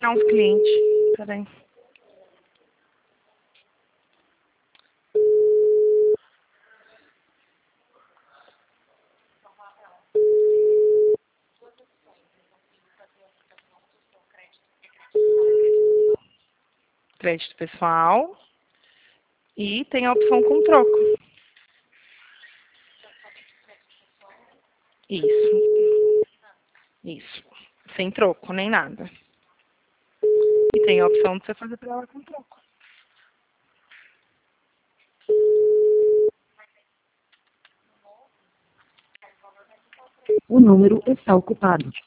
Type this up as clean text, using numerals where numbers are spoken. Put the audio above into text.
Não, os clientes. Peraí. Crédito pessoal. E tem a opção com troco. Isso. Isso. Sem troco, nem nada. E tem a opção de você fazer para ela com troco. O número está ocupado.